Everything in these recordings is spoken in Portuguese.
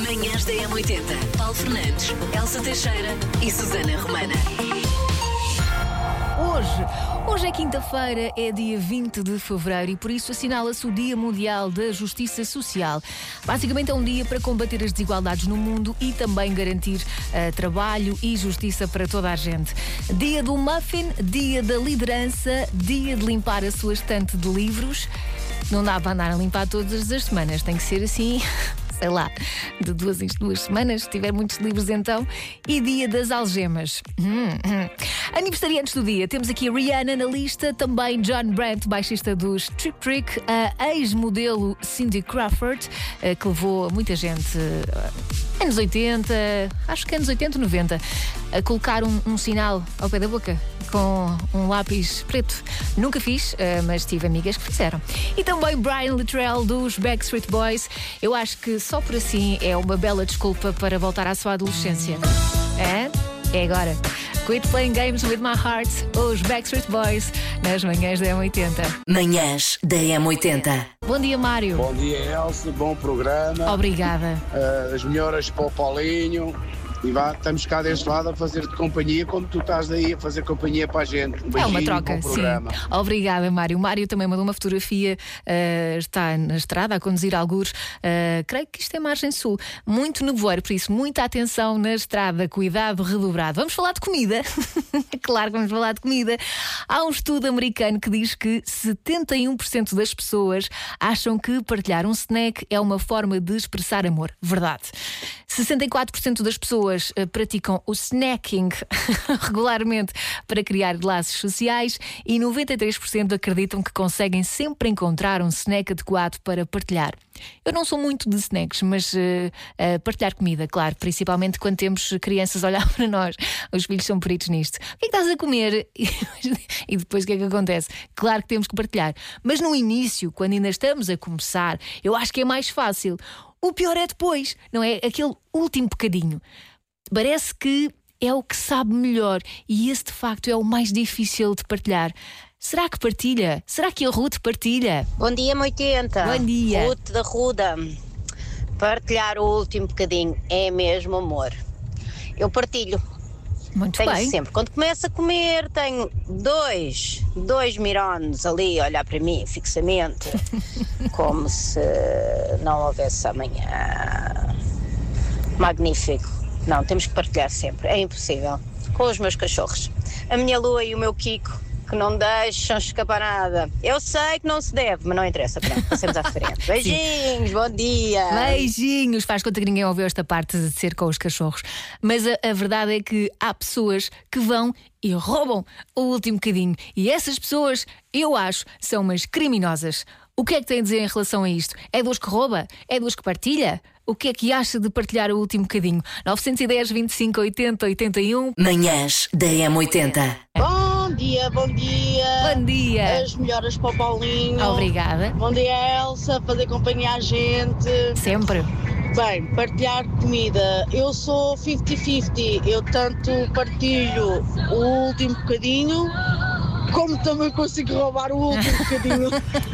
Manhãs da M80. Paulo Fernandes, Elsa Teixeira e Susana Romana. Hoje é quinta-feira, é dia 20 de fevereiro e por isso assinala-se o Dia Mundial da Justiça Social. Basicamente é um dia para combater as desigualdades no mundo e também garantir trabalho e justiça para toda a gente. Dia do muffin, dia da liderança, dia de limpar a sua estante de livros. Não dá para andar a limpar todas as semanas, tem que ser assim... sei lá, de 2 em 2 semanas, se tiver muitos livros então. E dia das algemas. Aniversariantes do dia, temos aqui a Rihanna na lista, também John Brandt, baixista dos Trick Trick, a ex-modelo Cindy Crawford, que levou muita gente, anos 80, acho que anos 80, 90, a colocar um sinal ao pé da boca com um lápis preto. Nunca fiz, mas tive amigas que fizeram. E também Brian Littrell dos Backstreet Boys. Eu acho que só por assim é uma bela desculpa para voltar à sua adolescência. É agora. Quit Playing Games with My Heart, os Backstreet Boys, nas manhãs da M80. Manhãs da M80. Bom dia, Mário. Bom dia, Elsa. Bom programa. Obrigada. As melhoras para o Paulinho. E vá, estamos cá deste lado a fazer-te companhia, como tu estás daí a fazer companhia para a gente. Um beijinho, é uma troca, bom programa. Sim. Obrigada, Mário. O Mário também mandou uma fotografia, está na estrada a conduzir algures, creio que isto é margem sul, muito nevoeiro, por isso muita atenção na estrada, cuidado redobrado. Vamos falar de comida? Claro que vamos falar de comida. Há um estudo americano que diz que 71% das pessoas acham que partilhar um snack é uma forma de expressar amor. Verdade. 64% das pessoas praticam o snacking regularmente para criar laços sociais e 93% acreditam que conseguem sempre encontrar um snack adequado para partilhar. Eu não sou muito de snacks, mas partilhar comida, claro, principalmente quando temos crianças a olhar para nós. Os filhos são peritos nisto. O que é que estás a comer? E depois o que é que acontece? Claro que temos que partilhar. Mas no início, quando ainda estamos a começar, eu acho que é mais fácil. O pior é depois, não é? Aquele último bocadinho. Parece que é o que sabe melhor e esse de facto é o mais difícil de partilhar. Será que partilha? Será que a Ruth partilha? Bom dia, M80. Bom dia. Ruth da Ruda. Partilhar o último bocadinho é mesmo amor. Eu partilho. Muito Tenho bem. sempre. Quando começo a comer, tenho dois mirones ali a olhar para mim fixamente, como se não houvesse amanhã. Magnífico. Não, temos que partilhar sempre. É impossível. Com os meus cachorros. A minha Lua e o meu Kiko, que não deixam escapar nada. Eu sei que não se deve, mas não interessa. Pronto, passemos à frente. Beijinhos, bom dia. Beijinhos. Faz conta que ninguém ouviu esta parte de ser com os cachorros. Mas a verdade é que há pessoas que vão e roubam o último bocadinho. E essas pessoas, eu acho, são umas criminosas. O que é que tem a dizer em relação a isto? É dos que rouba? É dos que partilha? O que é que acha de partilhar o último bocadinho? 910 25 80 81. Manhãs da M80. Bom dia, bom dia. Bom dia. As melhoras para o Paulinho. Obrigada. Bom dia, Elsa, fazer companhia à gente. Sempre. Bem, partilhar comida. Eu sou 50-50. Eu tanto partilho o último bocadinho, como também consigo roubar o último bocadinho.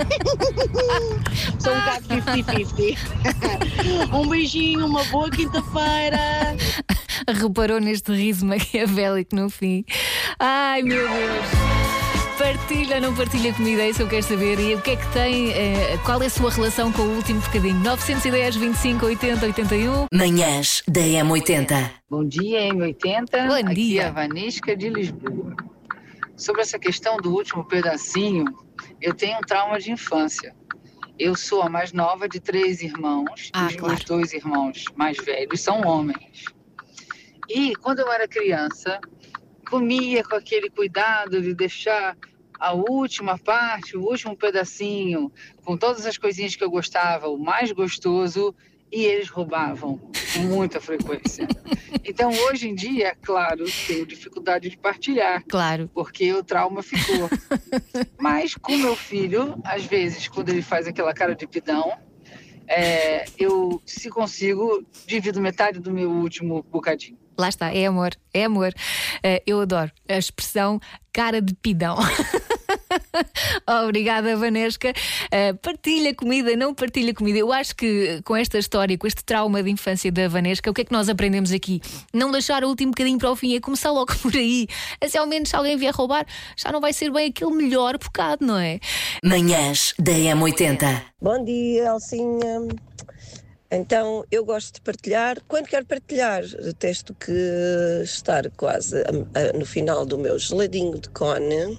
Sou um bocado 50-50. Um beijinho, uma boa quinta-feira. Reparou neste riso maquiavélico no fim. Ai, meu Deus. Partilha ou não partilha comida? É isso que eu quero saber. E o que é que tem? Qual é a sua relação com o último bocadinho? 910 25 80 81. Manhãs da M80. Bom dia, M80. Bom Aqui dia. é a Vanisca de Lisboa. Sobre essa questão do último pedacinho, eu tenho um trauma de infância. Eu sou a mais nova de 3 irmãos. Os meus 2 irmãos mais velhos são homens. E quando eu era criança, comia com aquele cuidado de deixar a última parte, o último pedacinho, com todas as coisinhas que eu gostava, o mais gostoso, e eles roubavam com muita frequência. Então, hoje em dia, é claro, tenho dificuldade de partilhar. Claro. Porque o trauma ficou. Mas com meu filho, às vezes, quando ele faz aquela cara de pidão, eu, se consigo, divido metade do meu último bocadinho. Lá está, é amor, é amor. Eu adoro a expressão cara de pidão. Obrigada, Vanesca. Partilha comida, não partilha comida. Eu acho que com esta história, com este trauma de infância da Vanesca, o que é que nós aprendemos aqui? Não deixar o último bocadinho para o fim, é começar logo por aí. Assim, ao menos, se alguém vier roubar, já não vai ser bem aquele melhor bocado, não é? Manhãs da M80. Bom dia, Elcinha. Então, eu gosto de partilhar. Quando quero partilhar, detesto que estar quase no final do meu geladinho de cone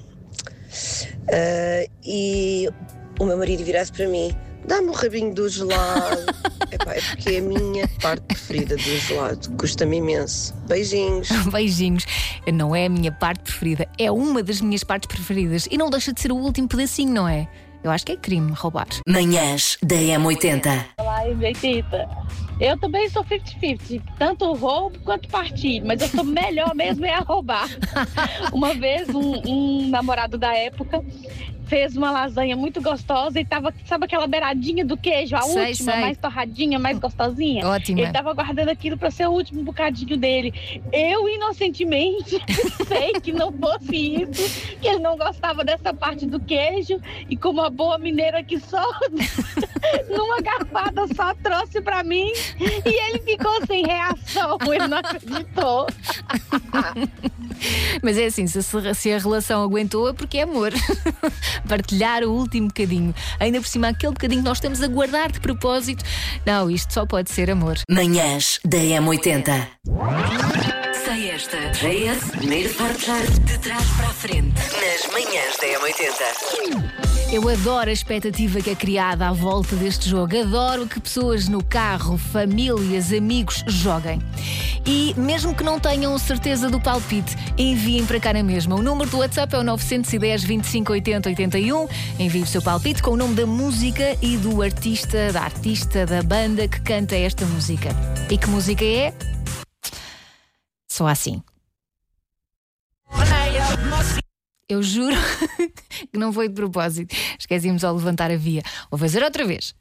e o meu marido virar-se para mim: dá-me o rabinho do gelado. É porque é a minha parte preferida do gelado. Custa-me imenso. Beijinhos. Beijinhos. Não é a minha parte preferida, é uma das minhas partes preferidas. E não deixa de ser o último pedacinho, não é? Eu acho que é crime roubar. Manhãs da M80. Olá, M80. Eu também sou 50-50, tanto roubo quanto partilho, mas eu sou melhor mesmo é a roubar. Uma vez um namorado da época fez uma lasanha muito gostosa e tava, sabe aquela beiradinha do queijo, a última, mais torradinha, mais gostosinha? Ótima. Ele tava guardando aquilo para ser o último bocadinho dele. Eu, inocentemente, sei que não fosse isso, que ele não gostava dessa parte do queijo e como uma boa mineira que só numa garfada só trouxe para mim e ele ficou sem reação, ele não acreditou. Mas é assim, se a relação aguentou é porque é amor. Partilhar o último bocadinho, ainda por cima aquele bocadinho que nós estamos a guardar de propósito. Não, isto só pode ser amor. Manhãs da M80. Sei esta. JS, primeiro partilhar de trás para a frente. Nas manhãs da M80. Eu adoro a expectativa que é criada à volta deste jogo. Adoro que pessoas no carro, famílias, amigos joguem. E mesmo que não tenham certeza do palpite, enviem para cá na mesma. O número do WhatsApp é o 910 25 80 81. Envie o seu palpite com o nome da música e do artista, da banda que canta esta música. E que música é? Só assim. Eu juro que não foi de propósito. Esquecemos ao levantar a via. Vou fazer outra vez.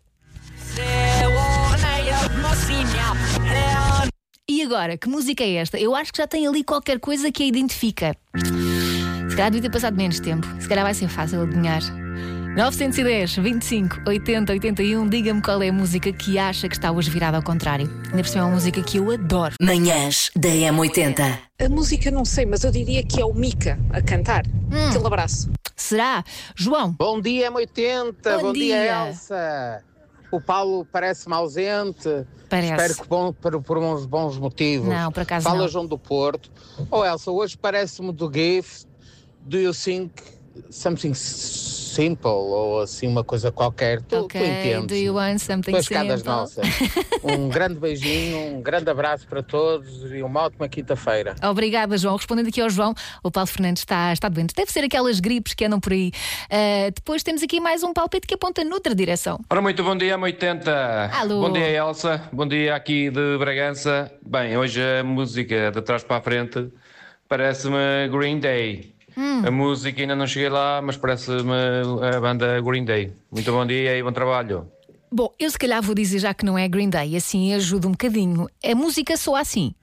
E agora, que música é esta? Eu acho que já tem ali qualquer coisa que a identifica. Se calhar devia ter passado menos tempo. Se calhar vai ser fácil adivinhar. 910 25 80 81. Diga-me qual é a música que acha que está hoje virada ao contrário. Ainda por cima é uma música que eu adoro. Manhãs da M80. A música não sei, mas eu diria que é o Mika a cantar. Aquele abraço. Será? João? Bom dia, M80. Bom dia, Elsa. O Paulo parece-me ausente. Parece. Espero que por uns bons motivos. Não, por acaso Fala não. João do Porto. Elsa, hoje parece-me do GIF. Do you think something simple? Ou assim uma coisa qualquer. Tu entendes. Do you want something Tuas simple? escadas nossas. Um grande beijinho, um grande abraço para todos e uma ótima quinta-feira. Obrigada, João. Respondendo aqui ao João, o Paulo Fernandes está doente. Deve ser aquelas gripes que andam por aí. Depois temos aqui mais um palpite que aponta noutra direção. Ora, muito bom dia, M80. Alô. Bom dia, Elsa. Bom dia aqui de Bragança. Bem, hoje a música de trás para a frente parece-me Green Day. A música ainda não cheguei lá, mas parece-me a banda Green Day. Muito bom dia e bom trabalho. Bom, eu se calhar vou dizer já que não é Green Day, assim ajuda um bocadinho. A música soa assim.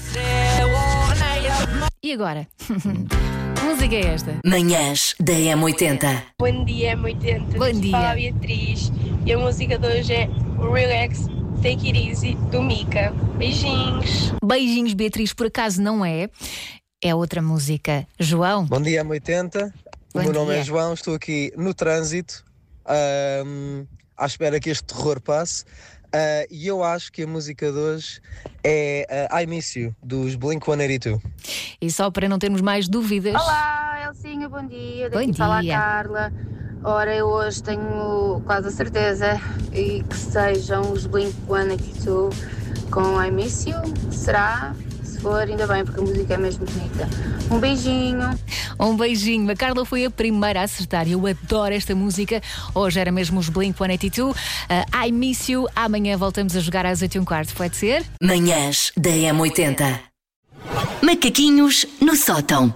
E agora? Que música é esta? Manhãs da M80. Bom dia, M80. Bom dia. Fala a Beatriz. E a música de hoje é Relax, Take It Easy, do Mika. Beijinhos. Beijinhos, Beatriz. Por acaso não é? É outra música. João? Bom dia, M80. O meu nome é João, estou aqui no trânsito, à espera que este terror passe. E eu acho que a música de hoje é I Miss You, dos Blink-182. E só para não termos mais dúvidas... Olá, Elcinha, bom dia. Bom Daqui fala a dia. Carla. Ora, eu hoje tenho quase a certeza e que sejam os Blink-182 com I Miss You. Será? Se for, ainda bem, porque a música é mesmo bonita. Um beijinho. Um beijinho. A Carla foi a primeira a acertar. Eu adoro esta música. Hoje era mesmo os Blink-182. I Miss You. Amanhã voltamos a jogar às 8h15. Pode ser? Manhãs da M80. Macaquinhos no sótão.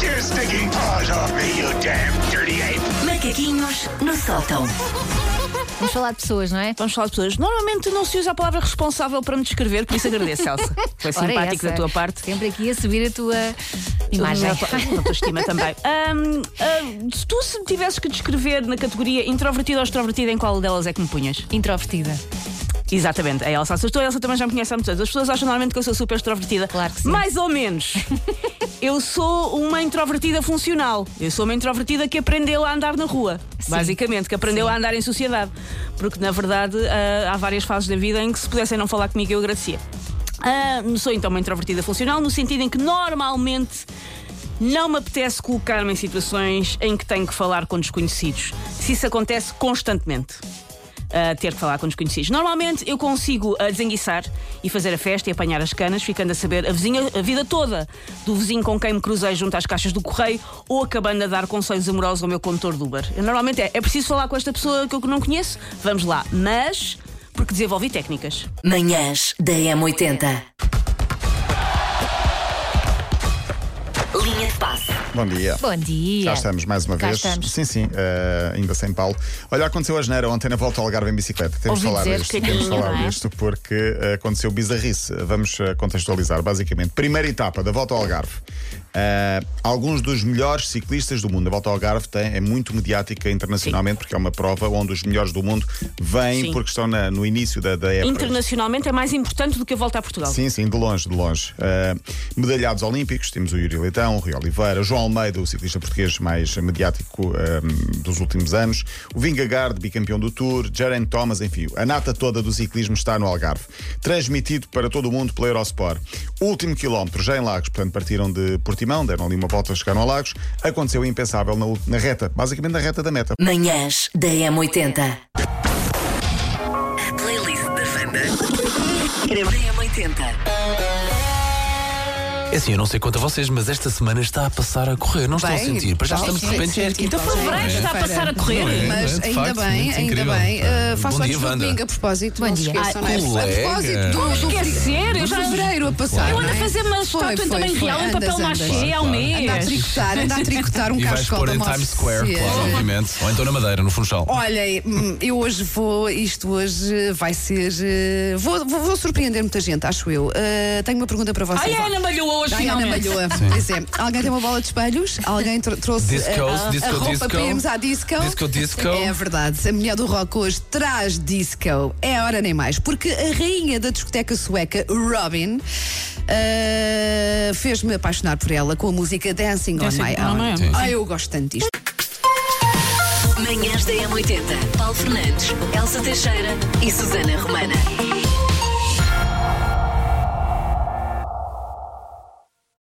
Macaquinhos no sótão. Vamos falar de pessoas, não é? Vamos falar de pessoas. Normalmente não se usa a palavra responsável para me descrever, por isso agradeço, Elsa. Foi simpático da tua parte. Sempre aqui a subir a tua imagem. A tua estima também. Se tu me tivesses que descrever na categoria introvertida ou extrovertida, em qual delas é que me punhas? Introvertida. Exatamente, a Elsa assustou, a Elsa também já me conhece há muitos anos. As pessoas acham normalmente que eu sou super extrovertida. Claro que sim. Mais ou menos. Eu sou uma introvertida funcional. Eu sou uma introvertida que aprendeu a andar na rua. Sim. Basicamente, que aprendeu a andar em sociedade. Porque, na verdade, há várias fases da vida em que se pudessem não falar comigo eu agradecia. Sou então uma introvertida funcional, no sentido em que normalmente não me apetece colocar-me em situações em que tenho que falar com desconhecidos. Se isso acontece constantemente. Ter que falar com desconhecidos. Normalmente eu consigo desenguiçar e fazer a festa e apanhar as canas, ficando a saber a vida toda do vizinho com quem me cruzei junto às caixas do correio ou acabando a dar conselhos amorosos ao meu condutor de Uber. Normalmente é preciso falar com esta pessoa que eu não conheço, vamos lá, mas porque desenvolvi técnicas. Manhãs da M80. Linha de passe. Bom dia. Bom dia. Já estamos mais uma vez. Estamos. Sim, ainda sem Paulo. Olha, aconteceu a geneira ontem na volta ao Algarve em bicicleta. Temos de falar disto porque aconteceu bizarrice. Vamos contextualizar basicamente. Primeira etapa da volta ao Algarve. Alguns dos melhores ciclistas do mundo. A volta ao Algarve é muito mediática internacionalmente, porque é uma prova onde os melhores do mundo vêm porque estão no início da época. Internacionalmente é mais importante do que a volta a Portugal. Sim, de longe. Medalhados olímpicos, temos o Yuri Leitão, o Rui Oliveira, o João Almeida, o ciclista português mais mediático dos últimos anos, o Vingegaard, bicampeão do Tour, Geraint Thomas, enfim, a nata toda do ciclismo está no Algarve. Transmitido para todo o mundo pela Eurosport. Último quilómetro, já em Lagos, portanto partiram de Portimão, deram ali uma volta, chegaram a Lagos. Aconteceu o impensável na reta, basicamente na reta da meta. Manhãs da M80. A playlist da Wanda. M80. É assim, eu não sei quanto a vocês, mas esta semana está a passar a correr. Não estou a sentir. Para já estamos de repente é quinta-feira. Está a passar a correr. Mas ainda bem. Faço anos no domingo a propósito. Bom dia. A propósito do esquecer. Eu já fevereiro a passar. Eu ando a fazer uma estátua também real em papel machê ao mês. Anda a tricotar um casco da moça. E vais pôr em Times Square, claro, obviamente. Ou então na Madeira, no Funchal. Olha, eu hoje hoje vai ser. Vou surpreender muita gente, acho eu. Tenho uma pergunta para vocês. Ana Malhoa. Ana Malhoa. Pois é. Alguém tem uma bola de espelhos? Alguém trouxe a roupa para irmos à disco? Disco. É verdade. A mulher do rock hoje traz disco. É hora nem mais. Porque a rainha da discoteca sueca, Robin, fez-me apaixonar por ela com a música Dancing on My Own. Eu gosto tanto disto. Manhãs da M80. Paulo Fernandes, Elsa Teixeira e Susana Romana.